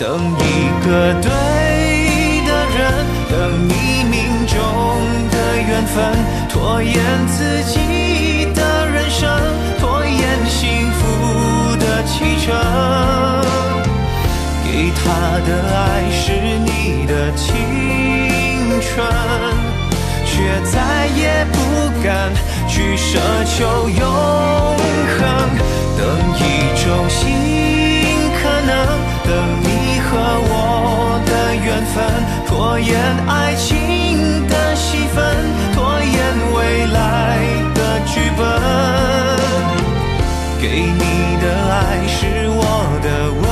等一个对的人，等你命中的缘分，拖延自己的人生，拖延幸福的启程。给他的爱是你的青春，却再也不敢去奢求永恒。等一种新可能，等你和我的缘分，拖延爱情的戏份，拖延未来的剧本。给你的爱是我的